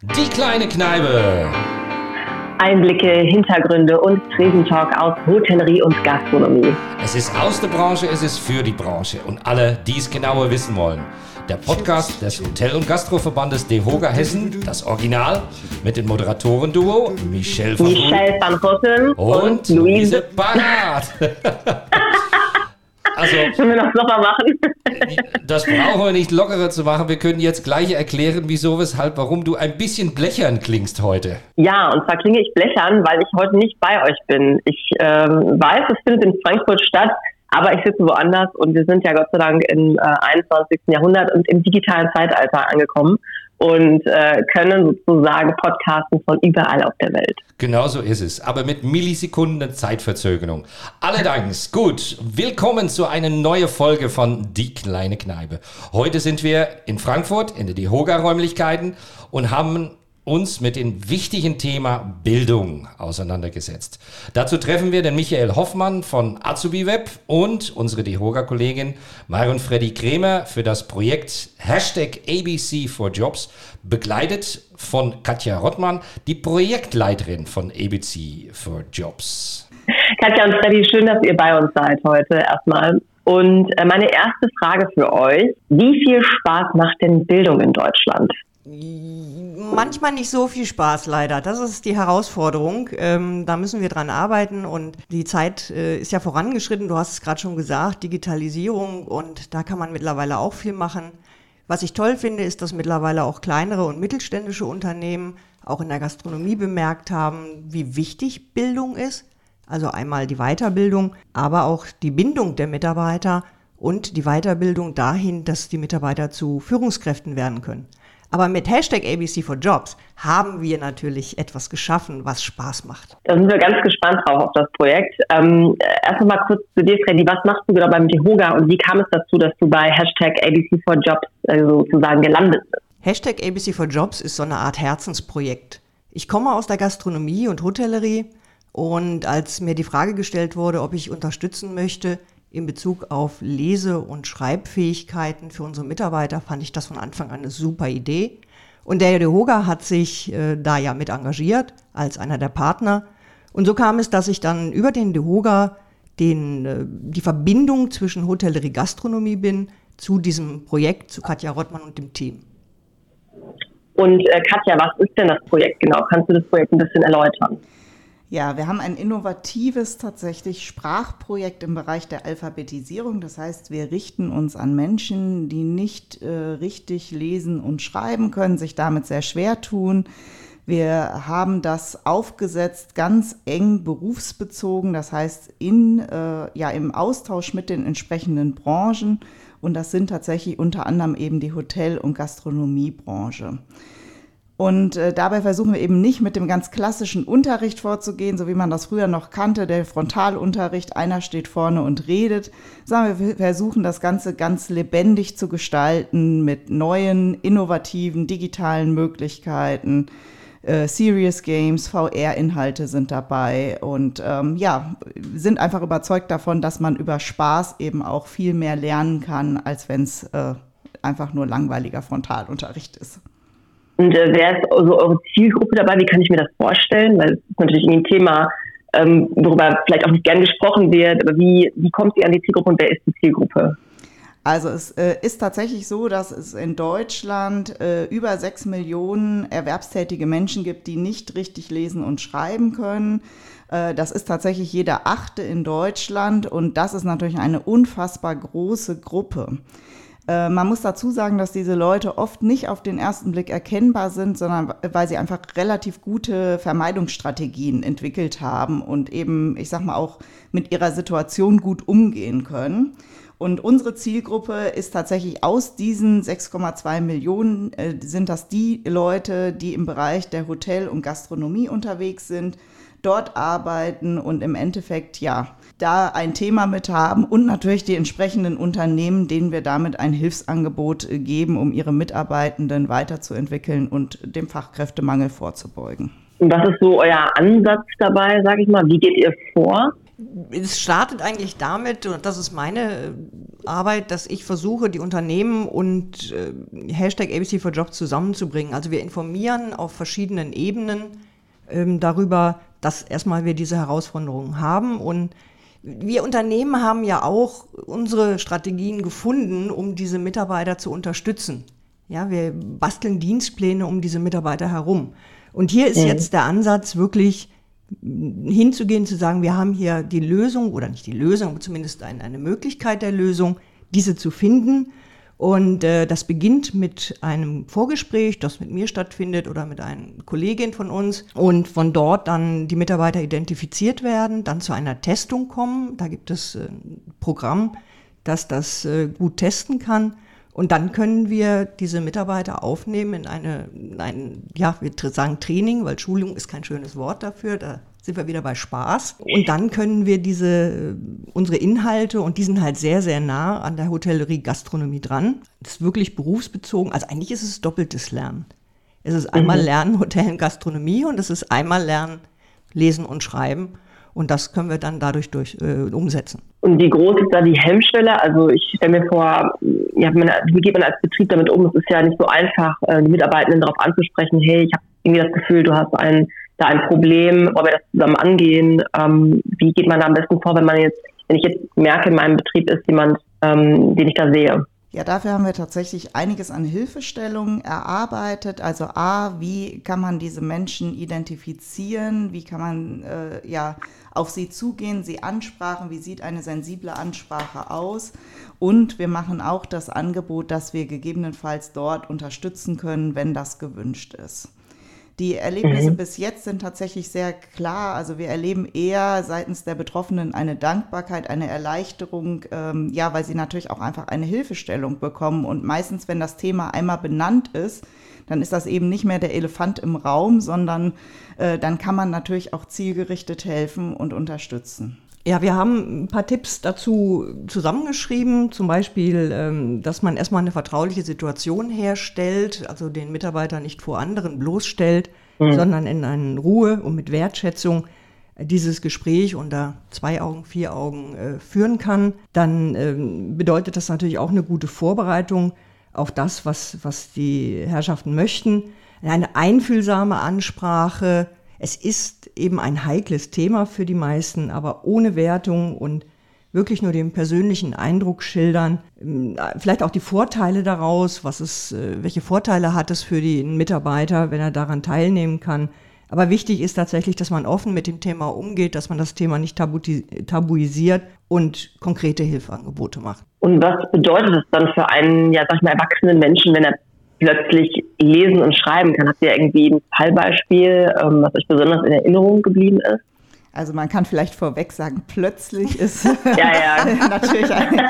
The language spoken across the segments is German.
Die kleine Kneipe. Einblicke, Hintergründe und Tresentalk aus Hotellerie und Gastronomie. Es ist aus der Branche, es ist für die Branche und alle, die es genauer wissen wollen. Der Podcast des Hotel- und Gastroverbandes DEHOGA Hessen, das Original, mit dem Moderatoren-Duo Michelle van Houten und Luise Barnard. Also, können wir noch locker machen? Das brauchen wir nicht lockerer zu machen. Wir können jetzt gleich erklären, wieso, weshalb, warum du ein bisschen blechern klingst heute. Ja, und zwar klinge ich blechern, weil ich heute nicht bei euch bin. Ich weiß, es findet in Frankfurt statt, aber ich sitze woanders und wir sind ja Gott sei Dank im 21. Jahrhundert und im digitalen Zeitalter angekommen und können sozusagen podcasten von überall auf der Welt. Genau so ist es, aber mit Millisekunden Zeitverzögerung. Allerdings, gut, willkommen zu einer neuen Folge von Die kleine Kneipe. Heute sind wir in Frankfurt in der DEHOGA-Räumlichkeiten und haben uns mit dem wichtigen Thema Bildung auseinandergesetzt. Dazu treffen wir den Michael Hoffmann von AzubiWeb und unsere DEHOGA-Kollegin Marion Freddy Kremer für das Projekt #ABC for Jobs, begleitet von Katja Rottmann, die Projektleiterin von ABC for Jobs. Katja und Freddy, schön, dass ihr bei uns seid heute erstmal. Und meine erste Frage für euch: Wie viel Spaß macht denn Bildung in Deutschland? Manchmal nicht so viel Spaß, leider. Das ist die Herausforderung. Da müssen wir dran arbeiten und die Zeit ist ja vorangeschritten. Du hast es gerade schon gesagt, Digitalisierung, und da kann man mittlerweile auch viel machen. Was ich toll finde, ist, dass mittlerweile auch kleinere und mittelständische Unternehmen auch in der Gastronomie bemerkt haben, wie wichtig Bildung ist. Also einmal die Weiterbildung, aber auch die Bindung der Mitarbeiter und die Weiterbildung dahin, dass die Mitarbeiter zu Führungskräften werden können. Aber mit #ABC for Jobs haben wir natürlich etwas geschaffen, was Spaß macht. Da sind wir ganz gespannt drauf auf das Projekt. Erst mal kurz zu dir, Freddy. Was machst du genau beim DEHOGA und wie kam es dazu, dass du bei #ABC for Jobs sozusagen gelandet bist? #ABC for Jobs ist so eine Art Herzensprojekt. Ich komme aus der Gastronomie und Hotellerie und als mir die Frage gestellt wurde, ob ich unterstützen möchte in Bezug auf Lese- und Schreibfähigkeiten für unsere Mitarbeiter, fand ich das von Anfang an eine super Idee. Und der DEHOGA hat sich da ja mit engagiert als einer der Partner. Und so kam es, dass ich dann über den DEHOGA die Verbindung zwischen Hotellerie Gastronomie bin zu diesem Projekt, zu Katja Rottmann und dem Team. Und Katja, was ist denn das Projekt genau? Kannst du das Projekt ein bisschen erläutern? Ja, wir haben ein innovatives tatsächlich Sprachprojekt im Bereich der Alphabetisierung. Das heißt, wir richten uns an Menschen, die nicht richtig lesen und schreiben können, sich damit sehr schwer tun. Wir haben das aufgesetzt, ganz eng berufsbezogen, das heißt im Austausch mit den entsprechenden Branchen. Und das sind tatsächlich unter anderem eben die Hotel- und Gastronomiebranche. Und dabei versuchen wir eben nicht mit dem ganz klassischen Unterricht vorzugehen, so wie man das früher noch kannte, der Frontalunterricht, einer steht vorne und redet, sondern wir versuchen das Ganze ganz lebendig zu gestalten mit neuen, innovativen, digitalen Möglichkeiten. Serious Games, VR-Inhalte sind dabei und sind einfach überzeugt davon, dass man über Spaß eben auch viel mehr lernen kann, als wenn es einfach nur langweiliger Frontalunterricht ist. Und wer ist also eure Zielgruppe dabei? Wie kann ich mir das vorstellen? Weil es ist natürlich ein Thema, worüber vielleicht auch nicht gern gesprochen wird. Aber wie kommt ihr an die Zielgruppe und wer ist die Zielgruppe? Also es ist tatsächlich so, dass es in Deutschland über 6 Millionen erwerbstätige Menschen gibt, die nicht richtig lesen und schreiben können. Das ist tatsächlich jeder 8. in Deutschland und das ist natürlich eine unfassbar große Gruppe. Man muss dazu sagen, dass diese Leute oft nicht auf den ersten Blick erkennbar sind, sondern weil sie einfach relativ gute Vermeidungsstrategien entwickelt haben und eben, ich sag mal, auch mit ihrer Situation gut umgehen können. Und unsere Zielgruppe ist tatsächlich aus diesen 6,2 Millionen, sind das die Leute, die im Bereich der Hotel- und Gastronomie unterwegs sind, dort arbeiten und im Endeffekt da ein Thema mit haben und natürlich die entsprechenden Unternehmen, denen wir damit ein Hilfsangebot geben, um ihre Mitarbeitenden weiterzuentwickeln und dem Fachkräftemangel vorzubeugen. Und was ist so euer Ansatz dabei, sage ich mal? Wie geht ihr vor? Es startet eigentlich damit, und das ist meine Arbeit, dass ich versuche, die Unternehmen und Hashtag ABC for Jobs zusammenzubringen. Also wir informieren auf verschiedenen Ebenen darüber, dass erstmal wir diese Herausforderungen haben. Und wir Unternehmen haben ja auch unsere Strategien gefunden, um diese Mitarbeiter zu unterstützen. Ja, wir basteln Dienstpläne um diese Mitarbeiter herum. Und hier ist jetzt der Ansatz, wirklich hinzugehen, zu sagen, wir haben hier die Lösung, oder nicht die Lösung, aber zumindest eine Möglichkeit der Lösung, diese zu finden. Und das beginnt mit einem Vorgespräch, das mit mir stattfindet oder mit einer Kollegin von uns. Und von dort dann die Mitarbeiter identifiziert werden, dann zu einer Testung kommen. Da gibt es ein Programm, das das gut testen kann. Und dann können wir diese Mitarbeiter aufnehmen in wir sagen Training, weil Schulung ist kein schönes Wort dafür, da sind wir wieder bei Spaß. Und dann können wir unsere Inhalte, und die sind halt sehr, sehr nah an der Hotellerie Gastronomie dran. Das ist wirklich berufsbezogen, also eigentlich ist es doppeltes Lernen. Es ist einmal Lernen Hotel und Gastronomie und es ist einmal Lernen Lesen und Schreiben. Und das können wir dann dadurch umsetzen. Und wie groß ist da die Hemmschwelle? Also ich stelle mir vor, wie geht man als Betrieb damit um? Es ist ja nicht so einfach, die Mitarbeitenden darauf anzusprechen, hey, ich habe irgendwie das Gefühl, du hast ein Problem, wollen wir das zusammen angehen? Wie geht man da am besten vor, wenn ich jetzt merke, in meinem Betrieb ist jemand, den ich da sehe? Ja, dafür haben wir tatsächlich einiges an Hilfestellungen erarbeitet. Also wie kann man diese Menschen identifizieren? Wie kann man auf sie zugehen, sie ansprachen? Wie sieht eine sensible Ansprache aus? Und wir machen auch das Angebot, dass wir gegebenenfalls dort unterstützen können, wenn das gewünscht ist. Die Erlebnisse bis jetzt sind tatsächlich sehr klar. Also wir erleben eher seitens der Betroffenen eine Dankbarkeit, eine Erleichterung, weil sie natürlich auch einfach eine Hilfestellung bekommen. Und meistens, wenn das Thema einmal benannt ist, dann ist das eben nicht mehr der Elefant im Raum, sondern dann kann man natürlich auch zielgerichtet helfen und unterstützen. Ja, wir haben ein paar Tipps dazu zusammengeschrieben, zum Beispiel, dass man erstmal eine vertrauliche Situation herstellt, also den Mitarbeiter nicht vor anderen bloßstellt, sondern in einer Ruhe und mit Wertschätzung dieses Gespräch unter 2 Augen, 4 Augen führen kann. Dann bedeutet das natürlich auch eine gute Vorbereitung auf das, was die Herrschaften möchten. Eine einfühlsame Ansprache. Es ist eben ein heikles Thema für die meisten, aber ohne Wertung und wirklich nur den persönlichen Eindruck schildern. Vielleicht auch die Vorteile daraus, welche Vorteile hat es für den Mitarbeiter, wenn er daran teilnehmen kann. Aber wichtig ist tatsächlich, dass man offen mit dem Thema umgeht, dass man das Thema nicht tabuisiert und konkrete Hilfeangebote macht. Und was bedeutet es dann für einen, erwachsenen Menschen, wenn er plötzlich lesen und schreiben kann? Habt ihr irgendwie ein Fallbeispiel, was euch besonders in Erinnerung geblieben ist? Also man kann vielleicht vorweg sagen, plötzlich ist natürlich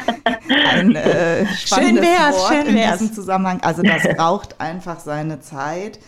ein spannendes Wort in diesem Zusammenhang. Also das braucht einfach seine Zeit.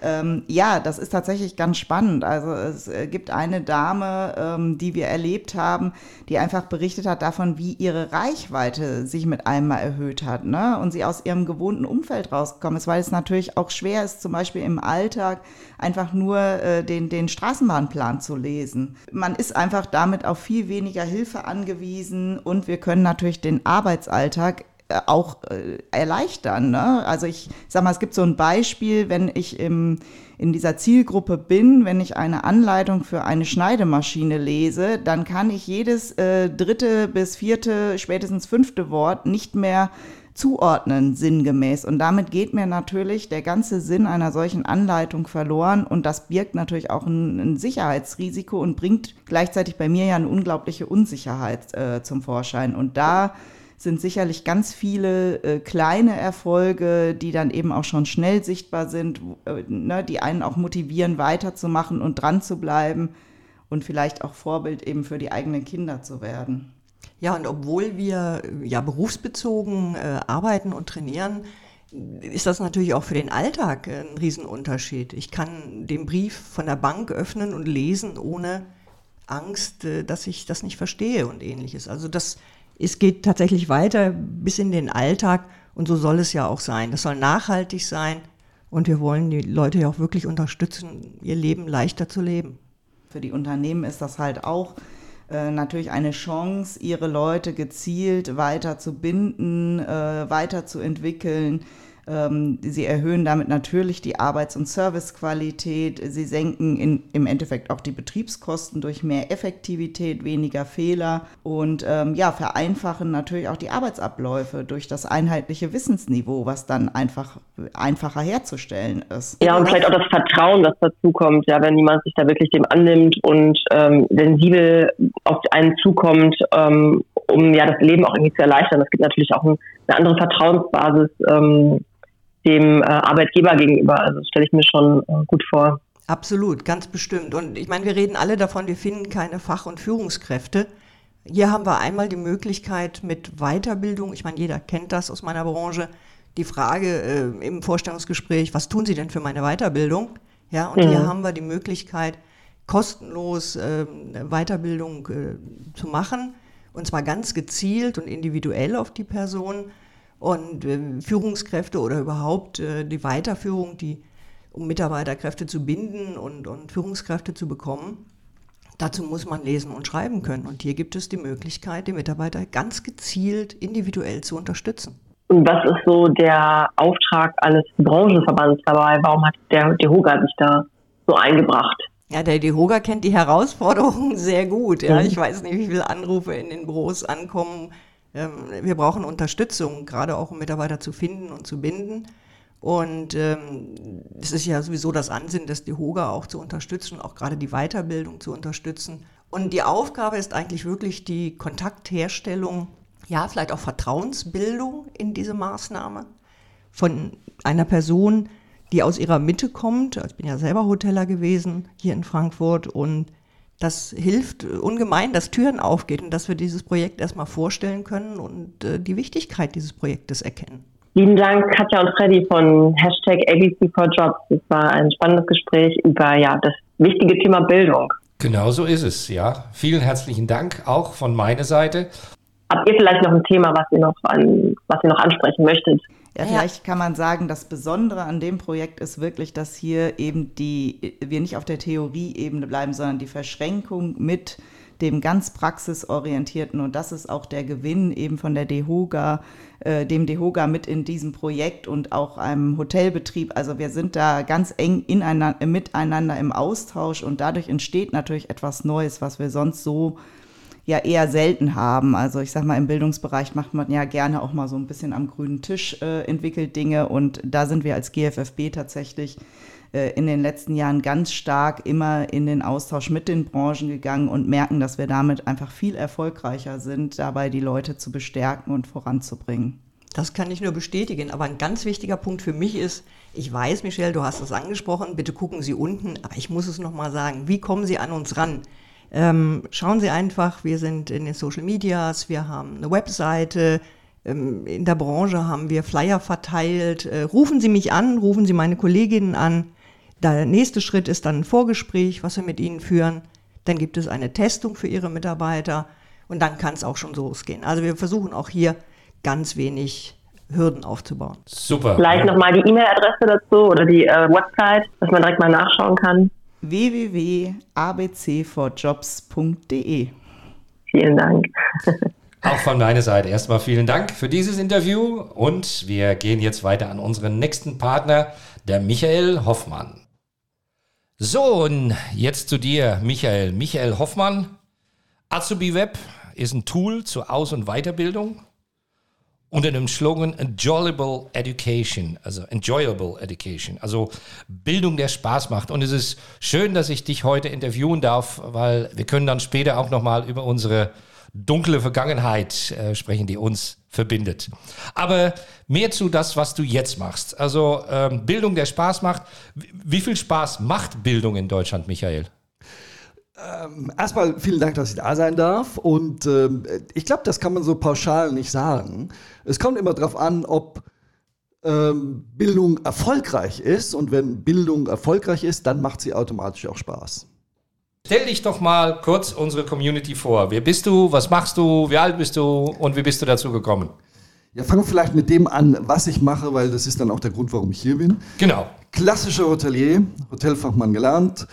Das ist tatsächlich ganz spannend. Also es gibt eine Dame, die wir erlebt haben, die einfach berichtet hat davon, wie ihre Reichweite sich mit einmal erhöht hat, ne? Und sie aus ihrem gewohnten Umfeld rausgekommen ist, weil es natürlich auch schwer ist, zum Beispiel im Alltag einfach nur den Straßenbahnplan zu lesen. Man ist einfach damit auf viel weniger Hilfe angewiesen und wir können natürlich den Arbeitsalltag auch erleichtern, ne? Also ich sag mal, es gibt so ein Beispiel, wenn ich in dieser Zielgruppe bin, wenn ich eine Anleitung für eine Schneidemaschine lese, dann kann ich jedes 3. bis 4., spätestens 5. Wort nicht mehr zuordnen, sinngemäß. Und damit geht mir natürlich der ganze Sinn einer solchen Anleitung verloren und das birgt natürlich auch ein Sicherheitsrisiko und bringt gleichzeitig bei mir ja eine unglaubliche Unsicherheit zum Vorschein. Und da sind sicherlich ganz viele kleine Erfolge, die dann eben auch schon schnell sichtbar sind, die einen auch motivieren, weiterzumachen und dran zu bleiben und vielleicht auch Vorbild eben für die eigenen Kinder zu werden. Ja, und obwohl wir berufsbezogen arbeiten und trainieren, ist das natürlich auch für den Alltag ein Riesenunterschied. Ich kann den Brief von der Bank öffnen und lesen ohne Angst, dass ich das nicht verstehe und Ähnliches. Also es geht tatsächlich weiter bis in den Alltag und so soll es ja auch sein. Das soll nachhaltig sein und wir wollen die Leute ja auch wirklich unterstützen, ihr Leben leichter zu leben. Für die Unternehmen ist das halt auch natürlich eine Chance, ihre Leute gezielt weiter zu binden, weiterzuentwickeln. Sie erhöhen damit natürlich die Arbeits- und Servicequalität. Sie senken im Endeffekt auch die Betriebskosten durch mehr Effektivität, weniger Fehler und vereinfachen natürlich auch die Arbeitsabläufe durch das einheitliche Wissensniveau, was dann einfacher herzustellen ist. Ja, und vielleicht auch das Vertrauen, das dazu kommt, ja, wenn jemand sich da wirklich dem annimmt und sensibel auf einen zukommt, um ja das Leben auch irgendwie zu erleichtern. Das gibt natürlich auch eine andere Vertrauensbasis dem Arbeitgeber gegenüber. Also das stelle ich mir schon gut vor. Absolut, ganz bestimmt. Und ich meine, wir reden alle davon, wir finden keine Fach- und Führungskräfte. Hier haben wir einmal die Möglichkeit mit Weiterbildung, ich meine, jeder kennt das aus meiner Branche, die Frage im Vorstellungsgespräch, was tun Sie denn für meine Weiterbildung? Ja, und hier haben wir die Möglichkeit, kostenlos Weiterbildung zu machen, und zwar ganz gezielt und individuell auf die Person. Und Führungskräfte oder überhaupt die Weiterführung, um Mitarbeiterkräfte zu binden und Führungskräfte zu bekommen, dazu muss man lesen und schreiben können. Und hier gibt es die Möglichkeit, die Mitarbeiter ganz gezielt individuell zu unterstützen. Und was ist so der Auftrag eines Branchenverbands dabei? Warum hat der DEHOGA sich da so eingebracht? Ja, der DEHOGA kennt die Herausforderungen sehr gut. Ja. Ich weiß nicht, wie viele Anrufe in den Büros ankommen. Wir brauchen Unterstützung, gerade auch um Mitarbeiter zu finden und zu binden. Und es ist ja sowieso das Ansinnen des DEHOGA auch zu unterstützen, auch gerade die Weiterbildung zu unterstützen. Und die Aufgabe ist eigentlich wirklich die Kontaktherstellung, ja, vielleicht auch Vertrauensbildung in diese Maßnahme von einer Person, die aus ihrer Mitte kommt. Ich bin ja selber Hoteller gewesen hier in Frankfurt und das hilft ungemein, dass Türen aufgehen und dass wir dieses Projekt erstmal vorstellen können und die Wichtigkeit dieses Projektes erkennen. Lieben Dank, Katja und Freddy von #ABC4Jobs. Das war ein spannendes Gespräch über das wichtige Thema Bildung. Genau so ist es, ja. Vielen herzlichen Dank auch von meiner Seite. Habt ihr vielleicht noch ein Thema, was ihr noch ansprechen möchtet? Ja, vielleicht kann man sagen, das Besondere an dem Projekt ist wirklich, dass hier eben wir nicht auf der Theorieebene bleiben, sondern die Verschränkung mit dem ganz praxisorientierten, und das ist auch der Gewinn eben von der DEHOGA, dem DEHOGA mit in diesem Projekt und auch einem Hotelbetrieb. Also wir sind da ganz eng miteinander im Austausch und dadurch entsteht natürlich etwas Neues, was wir sonst so ja eher selten haben. Also ich sag mal, im Bildungsbereich macht man ja gerne auch mal so ein bisschen am grünen Tisch entwickelt Dinge, und da sind wir als GFFB tatsächlich in den letzten Jahren ganz stark immer in den Austausch mit den Branchen gegangen und merken, dass wir damit einfach viel erfolgreicher sind, dabei die Leute zu bestärken und voranzubringen. Das kann ich nur bestätigen, aber ein ganz wichtiger Punkt für mich ist, ich weiß, Michelle, du hast es angesprochen, bitte gucken Sie unten, aber ich muss es nochmal sagen, wie kommen Sie an uns ran? Schauen Sie einfach, wir sind in den Social Medias, wir haben eine Webseite, in der Branche haben wir Flyer verteilt. Rufen Sie mich an, rufen Sie meine Kolleginnen an. Der nächste Schritt ist dann ein Vorgespräch, was wir mit Ihnen führen. Dann gibt es eine Testung für Ihre Mitarbeiter und dann kann es auch schon losgehen. Also wir versuchen auch hier ganz wenig Hürden aufzubauen. Super. Vielleicht nochmal die E-Mail-Adresse dazu oder die Website, dass man direkt mal nachschauen kann. www.abc4jobs.de. Vielen Dank. Auch von meiner Seite erstmal vielen Dank für dieses Interview und wir gehen jetzt weiter an unseren nächsten Partner, der Michael Hoffmann. So, und jetzt zu dir, Michael. Michael Hoffmann, Azubi Web ist ein Tool zur Aus- und Weiterbildung unter dem Slogan Enjoyable Education, also Bildung, der Spaß macht. Und es ist schön, dass ich dich heute interviewen darf, weil wir können dann später auch nochmal über unsere dunkle Vergangenheit sprechen, die uns verbindet. Aber mehr zu das, was du jetzt machst. Also Bildung, der Spaß macht. Wie viel Spaß macht Bildung in Deutschland, Michael? Erstmal vielen Dank, dass ich da sein darf. Und ich glaube, das kann man so pauschal nicht sagen. Es kommt immer darauf an, ob Bildung erfolgreich ist. Und wenn Bildung erfolgreich ist, dann macht sie automatisch auch Spaß. Stell dich doch mal kurz unsere Community vor. Wer bist du, was machst du, wie alt bist du und wie bist du dazu gekommen? Ja, fangen wir vielleicht mit dem an, was ich mache, weil das ist dann auch der Grund, warum ich hier bin. Genau. Klassischer Hotelier, Hotelfachmann gelernt,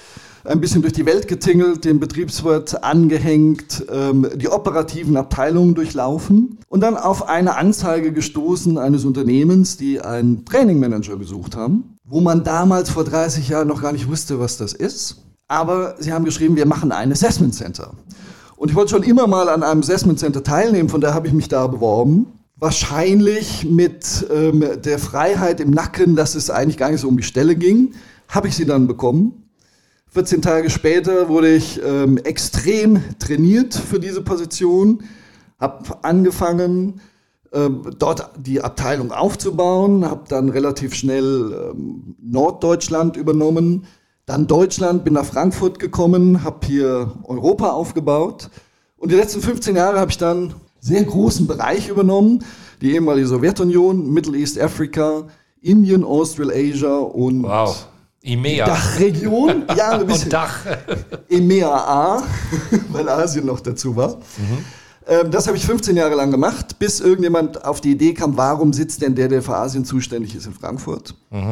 ein bisschen durch die Welt getingelt, den Betriebswirt angehängt, die operativen Abteilungen durchlaufen und dann auf eine Anzeige gestoßen eines Unternehmens, die einen Trainingmanager gesucht haben, wo man damals vor 30 Jahren noch gar nicht wusste, was das ist. Aber sie haben geschrieben, wir machen ein Assessment Center. Und ich wollte schon immer mal an einem Assessment Center teilnehmen, von daher habe ich mich da beworben. Wahrscheinlich mit der Freiheit im Nacken, dass es eigentlich gar nicht so um die Stelle ging, habe ich sie dann bekommen. 14 Tage später wurde ich extrem trainiert für diese Position, habe angefangen, dort die Abteilung aufzubauen, habe dann relativ schnell Norddeutschland übernommen, dann Deutschland, bin nach Frankfurt gekommen, habe hier Europa aufgebaut und die letzten 15 Jahre habe ich dann einen sehr großen Bereich übernommen, die ehemalige Sowjetunion, Middle East, Africa, Indien, Australasia und EMEA. Dachregion, ja, ein bisschen. Und Dach. EMEA, weil Asien noch dazu war. Das habe ich 15 Jahre lang gemacht, bis irgendjemand auf die Idee kam, warum sitzt denn der für Asien zuständig ist, in Frankfurt?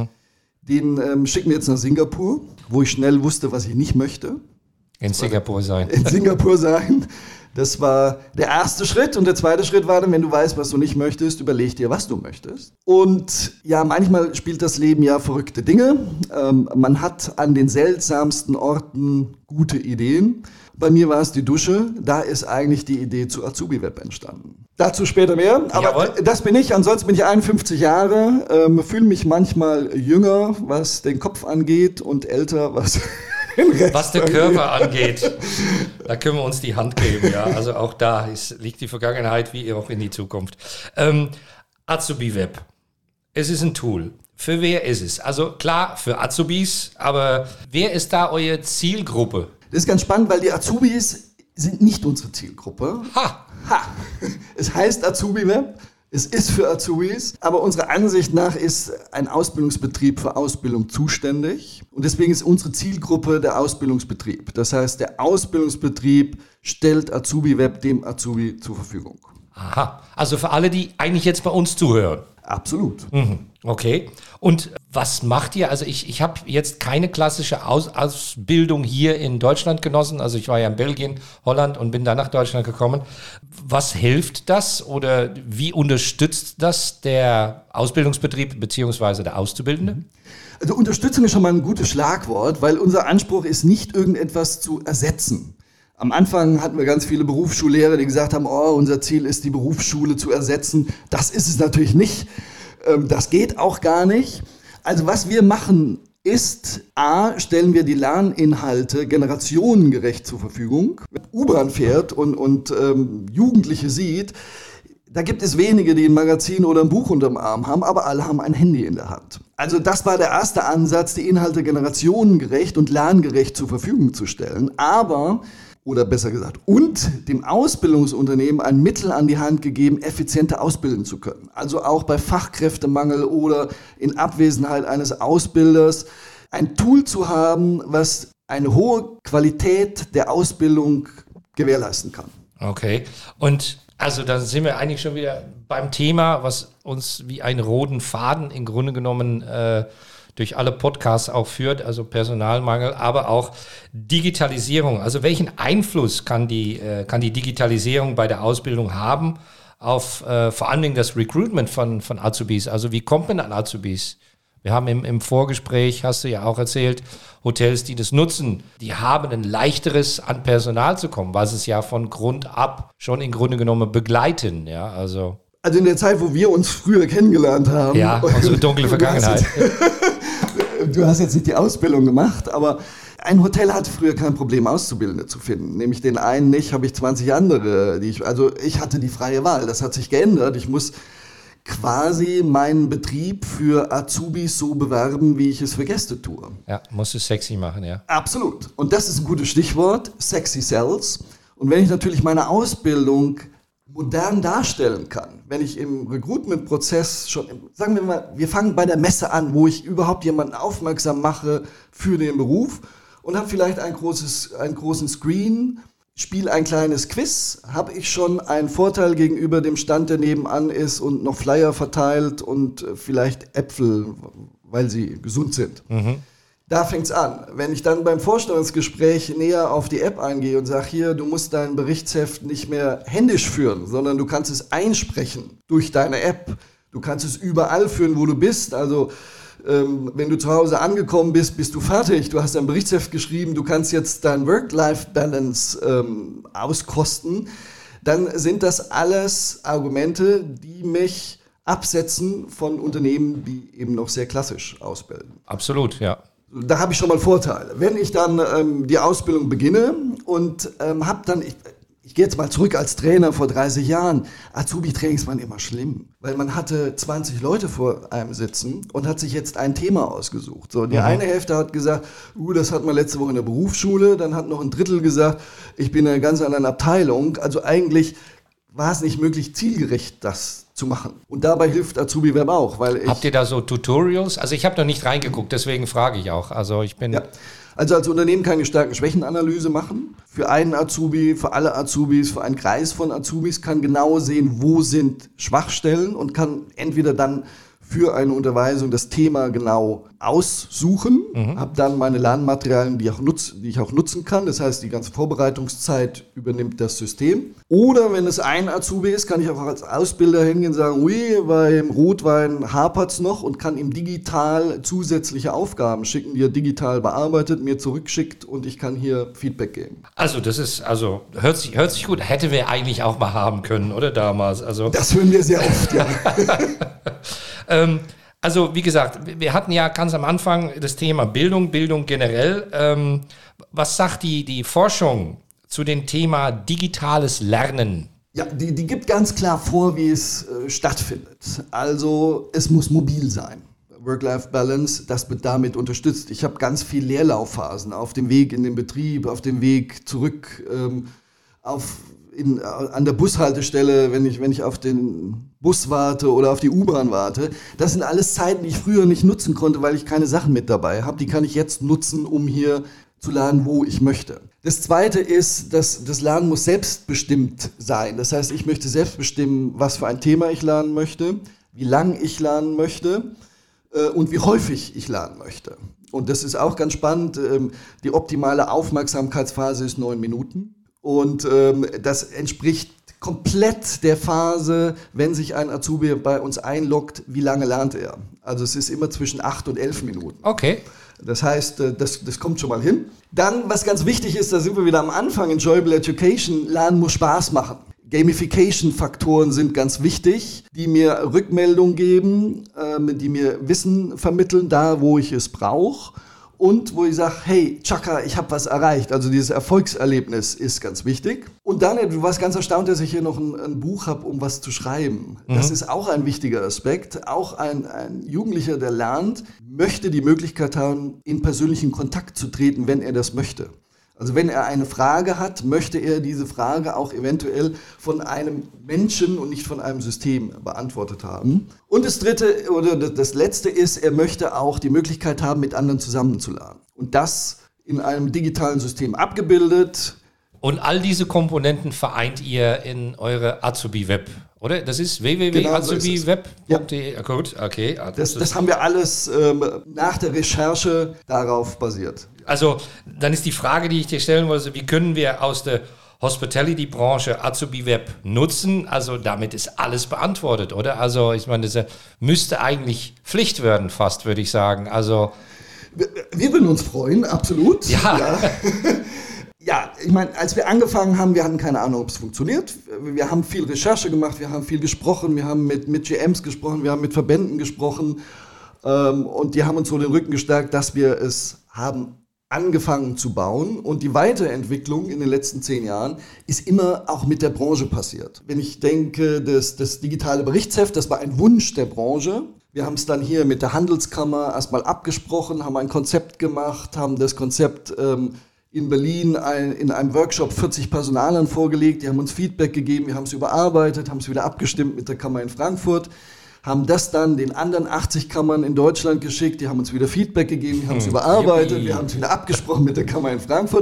Den schicken wir jetzt nach Singapur, wo ich schnell wusste, was ich nicht möchte. In Singapur sein. In Singapur sein. Das war der erste Schritt. Und der zweite Schritt war dann, wenn du weißt, was du nicht möchtest, überleg dir, was du möchtest. Und ja, manchmal spielt das Leben ja verrückte Dinge. Man hat an den seltsamsten Orten gute Ideen. Bei mir war es die Dusche. Da ist eigentlich die Idee zu Azubi-Web entstanden. Dazu später mehr. Aber Jawohl. Das bin ich. Ansonsten bin ich 51 Jahre. Fühle mich manchmal jünger, was den Kopf angeht, und älter, was der Körper angeht. Da können wir uns die Hand geben. Ja. Also auch da liegt die Vergangenheit wie auch in die Zukunft. Azubi-Web. Es ist ein Tool. Für wer ist es? Also klar, für Azubis, aber wer ist da eure Zielgruppe? Das ist ganz spannend, weil die Azubis sind nicht unsere Zielgruppe. Ha! Es heißt Azubi-Web, es ist für Azubis, aber unserer Ansicht nach ist ein Ausbildungsbetrieb für Ausbildung zuständig. Und deswegen ist unsere Zielgruppe der Ausbildungsbetrieb. Das heißt, der Ausbildungsbetrieb stellt Azubi-Web dem Azubi zur Verfügung. Aha, also für alle, die eigentlich jetzt bei uns zuhören. Absolut. Okay. Und was macht ihr? Also ich habe jetzt keine klassische Ausbildung hier in Deutschland genossen. Also ich war ja in Belgien, Holland und bin dann nach Deutschland gekommen. Was hilft das oder wie unterstützt das der Ausbildungsbetrieb bzw. der Auszubildende? Also Unterstützung ist schon mal ein gutes Schlagwort, weil unser Anspruch ist nicht, irgendetwas zu ersetzen. Am Anfang hatten wir ganz viele Berufsschullehrer, die gesagt haben, unser Ziel ist, die Berufsschule zu ersetzen. Das ist es natürlich nicht. Das geht auch gar nicht. Also was wir machen ist, stellen wir die Lerninhalte generationengerecht zur Verfügung. Wenn U-Bahn fährt und Jugendliche sieht, da gibt es wenige, die ein Magazin oder ein Buch unterm Arm haben, aber alle haben ein Handy in der Hand. Also das war der erste Ansatz, die Inhalte generationengerecht und lerngerecht zur Verfügung zu stellen. Oder besser gesagt, und dem Ausbildungsunternehmen ein Mittel an die Hand gegeben, effizienter ausbilden zu können. Also auch bei Fachkräftemangel oder in Abwesenheit eines Ausbilders ein Tool zu haben, was eine hohe Qualität der Ausbildung gewährleisten kann. Okay, und also da sind wir eigentlich schon wieder beim Thema, was uns wie einen roten Faden im Grunde genommen durch alle Podcasts auch führt, also Personalmangel, aber auch Digitalisierung. Also welchen Einfluss kann die Digitalisierung bei der Ausbildung haben auf vor allen Dingen das Recruitment von Azubis? Also wie kommt man an Azubis? Wir haben im Vorgespräch, hast du ja auch erzählt, Hotels, die das nutzen, die haben ein leichteres an Personal zu kommen, weil sie es ja von Grund ab schon im Grunde genommen begleiten. Ja, also in der Zeit, wo wir uns früher kennengelernt haben. Ja, unsere dunkle Vergangenheit. Du hast jetzt nicht die Ausbildung gemacht, aber ein Hotel hatte früher kein Problem, Auszubildende zu finden. Nämlich den einen nicht, habe ich 20 andere. Ich hatte die freie Wahl, das hat sich geändert. Ich muss quasi meinen Betrieb für Azubis so bewerben, wie ich es für Gäste tue. Ja, musst du sexy machen, ja. Absolut. Und das ist ein gutes Stichwort, sexy sells. Und wenn ich natürlich meine Ausbildung modern darstellen kann, wenn ich im Recruitment-Prozess schon, sagen wir mal, wir fangen bei der Messe an, wo ich überhaupt jemanden aufmerksam mache für den Beruf und habe vielleicht einen großen Screen, spiele ein kleines Quiz, habe ich schon einen Vorteil gegenüber dem Stand, der nebenan ist und noch Flyer verteilt und vielleicht Äpfel, weil sie gesund sind. Da fängt's an. Wenn ich dann beim Vorstellungsgespräch näher auf die App eingehe und sage, hier, du musst dein Berichtsheft nicht mehr händisch führen, sondern du kannst es einsprechen durch deine App. Du kannst es überall führen, wo du bist. Also wenn du zu Hause angekommen bist, bist du fertig. Du hast dein Berichtsheft geschrieben, du kannst jetzt dein Work-Life-Balance auskosten. Dann sind das alles Argumente, die mich absetzen von Unternehmen, die eben noch sehr klassisch ausbilden. Absolut, ja. Da habe ich schon mal Vorteile. Wenn ich dann die Ausbildung beginne und habe dann, ich gehe jetzt mal zurück als Trainer vor 30 Jahren, Azubi-Trainings waren immer schlimm, weil man hatte 20 Leute vor einem sitzen und hat sich jetzt ein Thema ausgesucht. So, die eine Hälfte hat gesagt, das hatten wir letzte Woche in der Berufsschule, dann hat noch ein Drittel gesagt, ich bin in einer ganz anderen Abteilung. Also eigentlich war es nicht möglich, zielgerecht das zu machen. Und dabei hilft Azubi-Web auch, weil Habt ihr da so Tutorials? Also ich habe noch nicht reingeguckt, deswegen frage ich auch. Also ich bin... Ja. Also als Unternehmen kann ich Stärken-Schwächen-Analyse machen. Für einen Azubi, für alle Azubis, für einen Kreis von Azubis, kann genau sehen, wo sind Schwachstellen und kann entweder dann für eine Unterweisung das Thema genau aussuchen, habe dann meine Lernmaterialien, die ich auch nutzen kann. Das heißt, die ganze Vorbereitungszeit übernimmt das System. Oder wenn es ein Azubi ist, kann ich auch als Ausbilder hingehen und sagen, beim Rotwein hapert's noch und kann ihm digital zusätzliche Aufgaben schicken, die er digital bearbeitet, mir zurückschickt und ich kann hier Feedback geben. Also das ist, hört sich gut. Hätte wir eigentlich auch mal haben können, oder damals? Also das hören wir sehr oft, ja. Also wie gesagt, wir hatten ja ganz am Anfang das Thema Bildung generell. Was sagt die Forschung zu dem Thema digitales Lernen? Ja, die gibt ganz klar vor, wie es stattfindet. Also es muss mobil sein. Work-Life-Balance, das wird damit unterstützt. Ich habe ganz viel Leerlaufphasen auf dem Weg in den Betrieb, auf dem Weg zurück an der Bushaltestelle, wenn ich auf den Bus warte oder auf die U-Bahn warte. Das sind alles Zeiten, die ich früher nicht nutzen konnte, weil ich keine Sachen mit dabei habe. Die kann ich jetzt nutzen, um hier zu lernen, wo ich möchte. Das Zweite ist, dass das Lernen muss selbstbestimmt sein. Das heißt, ich möchte selbst bestimmen, was für ein Thema ich lernen möchte, wie lang ich lernen möchte und wie häufig ich lernen möchte. Und das ist auch ganz spannend. Die optimale Aufmerksamkeitsphase ist 9 Minuten. Und das entspricht komplett der Phase, wenn sich ein Azubi bei uns einloggt, wie lange lernt er. Also es ist immer zwischen 8 und 11 Minuten. Okay. Das heißt, das kommt schon mal hin. Dann, was ganz wichtig ist, da sind wir wieder am Anfang, Enjoyable Education, Lernen muss Spaß machen. Gamification-Faktoren sind ganz wichtig, die mir Rückmeldung geben, die mir Wissen vermitteln, da wo ich es brauche. Und wo ich sage, hey, Chaka, ich habe was erreicht. Also dieses Erfolgserlebnis ist ganz wichtig. Und dann, du warst ganz erstaunt, dass ich hier noch ein Buch habe, um was zu schreiben. Das ist auch ein wichtiger Aspekt. Auch ein Jugendlicher, der lernt, möchte die Möglichkeit haben, in persönlichen Kontakt zu treten, wenn er das möchte. Also wenn er eine Frage hat, möchte er diese Frage auch eventuell von einem Menschen und nicht von einem System beantwortet haben. Und das Dritte oder das Letzte ist, er möchte auch die Möglichkeit haben, mit anderen zusammenzulernen. Und das in einem digitalen System abgebildet. Und all diese Komponenten vereint ihr in eure Azubi-Web, oder? Das ist www.azubiweb.de. Ja. Gut, okay. Das haben wir alles nach der Recherche darauf basiert. Also, dann ist die Frage, die ich dir stellen wollte, wie können wir aus der Hospitality-Branche Azubi-Web nutzen? Also, damit ist alles beantwortet, oder? Also, ich meine, das müsste eigentlich Pflicht werden, fast, würde ich sagen. Also, wir würden uns freuen, absolut. Ja. Ja, ich meine, als wir angefangen haben, wir hatten keine Ahnung, ob es funktioniert. Wir haben viel Recherche gemacht, wir haben viel gesprochen, wir haben mit GMs gesprochen, wir haben mit Verbänden gesprochen und die haben uns so den Rücken gestärkt, dass wir es haben angefangen zu bauen. Und die Weiterentwicklung in den letzten 10 Jahren ist immer auch mit der Branche passiert. Wenn ich denke, das digitale Berichtsheft, das war ein Wunsch der Branche. Wir haben es dann hier mit der Handelskammer erstmal abgesprochen, haben ein Konzept gemacht, haben das Konzept in Berlin in einem Workshop 40 Personalern vorgelegt, die haben uns Feedback gegeben, wir haben es überarbeitet, haben es wieder abgestimmt mit der Kammer in Frankfurt, haben das dann den anderen 80 Kammern in Deutschland geschickt, die haben uns wieder Feedback gegeben, wir haben es überarbeitet, wir haben es wieder abgesprochen mit der Kammer in Frankfurt.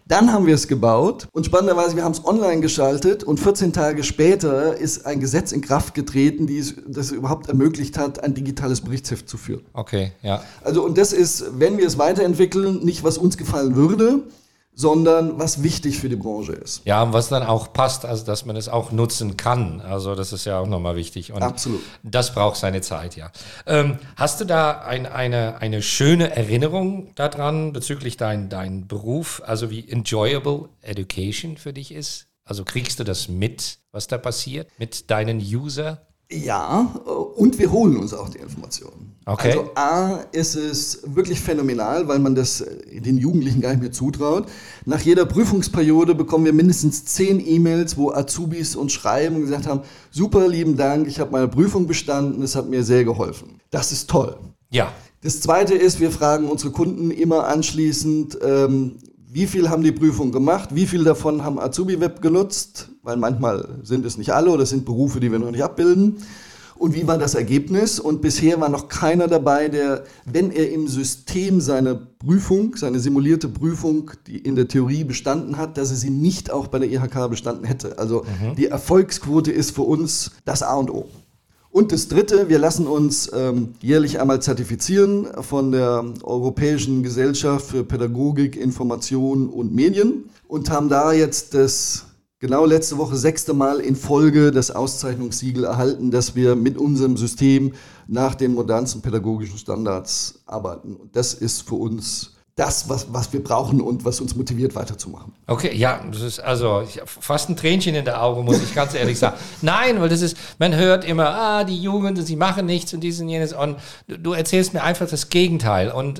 Dann haben wir es gebaut und spannenderweise, wir haben es online geschaltet und 14 Tage später ist ein Gesetz in Kraft getreten, das überhaupt ermöglicht hat, ein digitales Berichtsheft zu führen. Okay, ja. Also und das ist, wenn wir es weiterentwickeln, nicht was uns gefallen würde, sondern was wichtig für die Branche ist. Ja, und was dann auch passt, also dass man es auch nutzen kann. Also das ist ja auch nochmal wichtig. Und absolut. Das braucht seine Zeit, ja. Hast du da eine schöne Erinnerung daran bezüglich dein Beruf, also wie enjoyable Education für dich ist? Also kriegst du das mit, was da passiert mit deinen User? Ja, und wir holen uns auch die Informationen. Okay. Also A, ist es wirklich phänomenal, weil man das den Jugendlichen gar nicht mehr zutraut. Nach jeder Prüfungsperiode bekommen wir mindestens 10 E-Mails, wo Azubis uns schreiben und gesagt haben, super, lieben Dank, ich habe meine Prüfung bestanden, es hat mir sehr geholfen. Das ist toll. Ja. Das Zweite ist, wir fragen unsere Kunden immer anschließend, wie viel haben die Prüfung gemacht, wie viel davon haben Azubi-Web genutzt, weil manchmal sind es nicht alle oder es sind Berufe, die wir noch nicht abbilden. Und wie war das Ergebnis? Und bisher war noch keiner dabei, der, wenn er im System seine Prüfung, seine simulierte Prüfung, die in der Theorie bestanden hat, dass er sie nicht auch bei der IHK bestanden hätte. Also die Erfolgsquote ist für uns das A und O. Und das Dritte, wir lassen uns jährlich einmal zertifizieren von der Europäischen Gesellschaft für Pädagogik, Information und Medien und haben da jetzt genau letzte Woche 6. Mal in Folge das Auszeichnungssiegel erhalten, dass wir mit unserem System nach den modernsten pädagogischen Standards arbeiten. Und das ist für uns das, was wir brauchen und was uns motiviert, weiterzumachen. Okay, ja, das ist also ich hab fast ein Tränchen in der Augen, muss ich ganz ehrlich sagen. Nein, weil das ist, man hört immer, die Jugend, sie machen nichts und dies und jenes. Und du erzählst mir einfach das Gegenteil. Und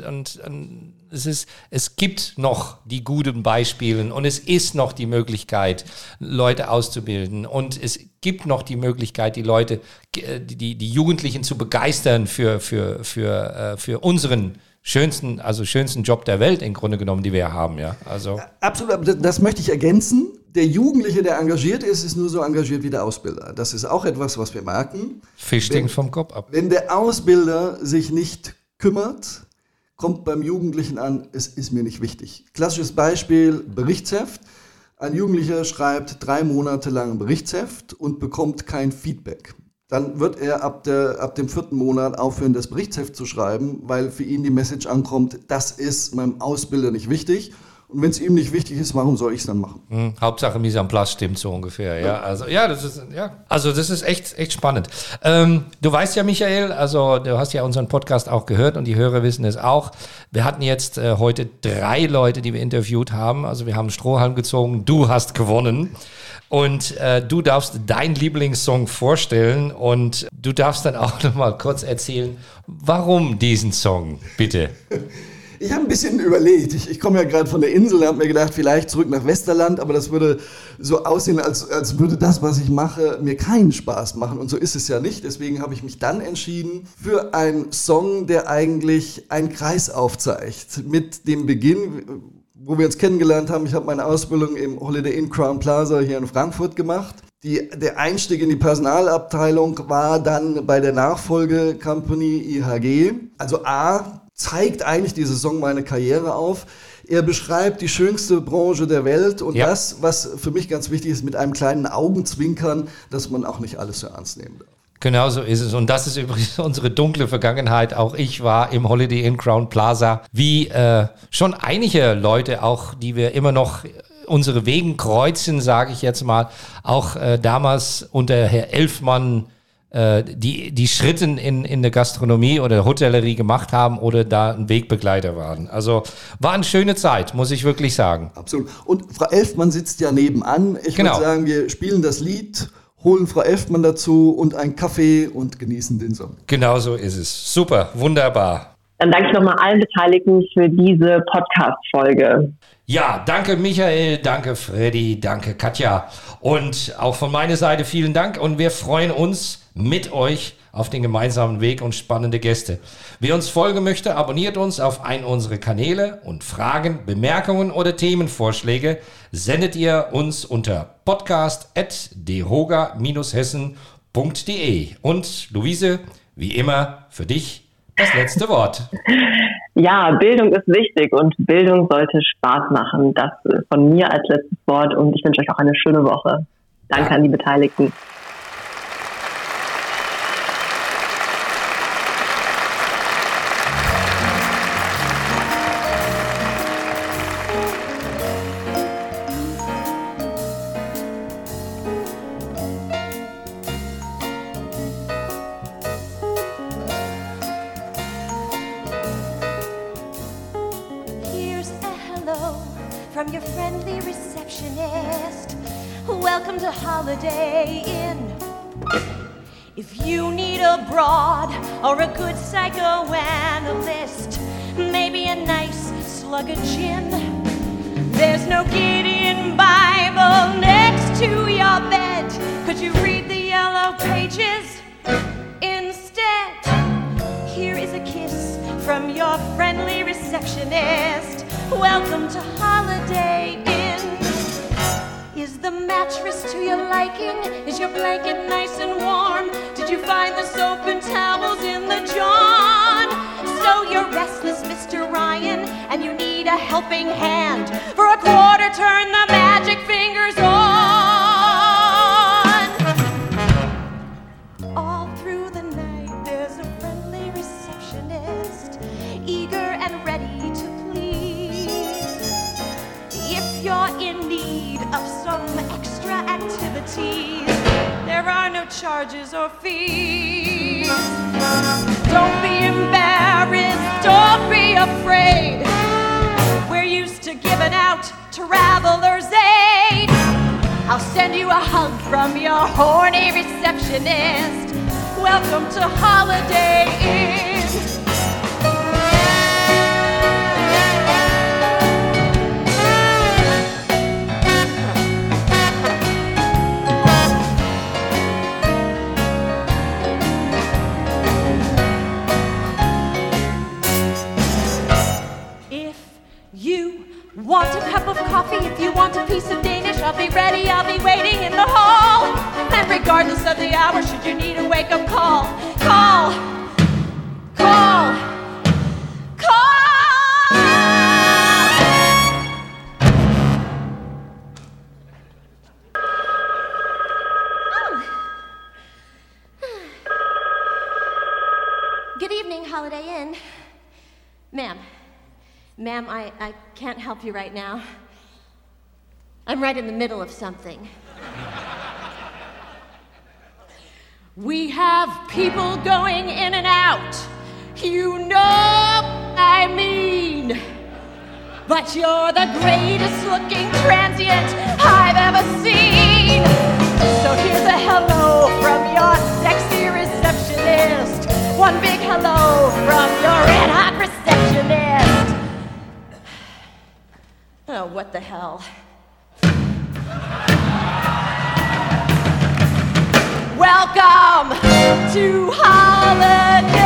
es gibt noch die guten Beispiele und es ist noch die Möglichkeit, Leute auszubilden. Und es gibt noch die Möglichkeit, die Leute, die Jugendlichen zu begeistern für unseren schönsten Job der Welt im Grunde genommen, die wir haben, ja. Also absolut, aber das möchte ich ergänzen. Der Jugendliche, der engagiert ist nur so engagiert wie der Ausbilder. Das ist auch etwas, was wir merken. Fisch stinkt vom Kopf ab. Wenn der Ausbilder sich nicht kümmert, kommt beim Jugendlichen an, es ist mir nicht wichtig. Klassisches Beispiel, Berichtsheft. Ein Jugendlicher schreibt 3 Monate lang ein Berichtsheft und bekommt kein Feedback. Dann wird er ab dem 4. Monat aufhören, das Berichtsheft zu schreiben, weil für ihn die Message ankommt, das ist meinem Ausbilder nicht wichtig. Und wenn es ihm nicht wichtig ist, warum soll ich es dann machen? Hauptsache Mise en place stimmt so ungefähr. Ja, also das ist echt spannend. Du weißt ja, Michael, also du hast ja unseren Podcast auch gehört und die Hörer wissen es auch. Wir hatten jetzt heute 3 Leute, die wir interviewt haben. Also wir haben einen Strohhalm gezogen. Du hast gewonnen. Und du darfst deinen Lieblingssong vorstellen und du darfst dann auch noch mal kurz erzählen, warum diesen Song, bitte. Ich habe ein bisschen überlegt. Ich komme ja gerade von der Insel und habe mir gedacht, vielleicht zurück nach Westerland, aber das würde so aussehen, als würde das, was ich mache, mir keinen Spaß machen. Und so ist es ja nicht. Deswegen habe ich mich dann entschieden für einen Song, der eigentlich einen Kreis aufzeigt. Mit dem Beginn, wo wir uns kennengelernt haben. Ich habe meine Ausbildung im Holiday Inn Crown Plaza hier in Frankfurt gemacht. Der Einstieg in die Personalabteilung war dann bei der Nachfolge-Company IHG. Also A, zeigt eigentlich dieser Song meine Karriere auf. Er beschreibt die schönste Branche der Welt und das, was für mich ganz wichtig ist, mit einem kleinen Augenzwinkern, dass man auch nicht alles so ernst nehmen darf. Genau so ist es. Und das ist übrigens unsere dunkle Vergangenheit. Auch ich war im Holiday Inn Crown Plaza, wie schon einige Leute auch, die wir immer noch unsere Wegen kreuzen, sage ich jetzt mal, auch damals unter Herr Elfmann die Schritte in der Gastronomie oder Hotellerie gemacht haben oder da ein Wegbegleiter waren. Also war eine schöne Zeit, muss ich wirklich sagen. Absolut. Und Frau Elfmann sitzt ja nebenan. Ich würde sagen, wir spielen das Lied, holen Frau Elfmann dazu und einen Kaffee und genießen den Song. Genau so ist es. Super, wunderbar. Dann danke ich nochmal allen Beteiligten für diese Podcast-Folge. Ja, danke Michael, danke Freddy, danke Katja und auch von meiner Seite vielen Dank und wir freuen uns mit euch auf den gemeinsamen Weg und spannende Gäste. Wer uns folgen möchte, abonniert uns auf einen unserer Kanäle und Fragen, Bemerkungen oder Themenvorschläge sendet ihr uns unter podcast@dehoga-hessen.de. Und Luise, wie immer, für dich das letzte Wort. Ja, Bildung ist wichtig und Bildung sollte Spaß machen. Das von mir als letztes Wort und ich wünsche euch auch eine schöne Woche. Danke an die Beteiligten. From your friendly receptionist. Welcome to Holiday Inn. If you need a broad or a good psychoanalyst, maybe a nice slug of gin. There's no Gideon Bible next to your bed. Could you read the yellow pages instead? Here is a kiss from your friendly receptionist. Welcome to Holiday Inn. Is the mattress to your liking? Is your blanket nice and warm? Did you find the soap and towels in the john? So you're restless, Mr. Ryan, and you need a helping hand. For a quarter, turn the magic fingers on. All through the night, there's a friendly receptionist, eager and ready to if you're in need of some extra activities, there are no charges or fees. Don't be embarrassed, don't be afraid. We're used to giving out traveler's aid. I'll send you a hug from your horny receptionist. Welcome to Holiday Inn. Want a cup of coffee? If you want a piece of Danish, I'll be ready, I'll be waiting in the hall. And regardless of the hour, should you need a wake-up call, call, call, call! Good evening, Holiday Inn. Ma'am, I can't help you right now. I'm right in the middle of something. We have people going in and out. You know I mean. But you're the greatest looking transient I've ever seen. So here's a hello from your sexy receptionist. One big hello from your red hot receptionist. Oh, what the hell? Welcome to Holiday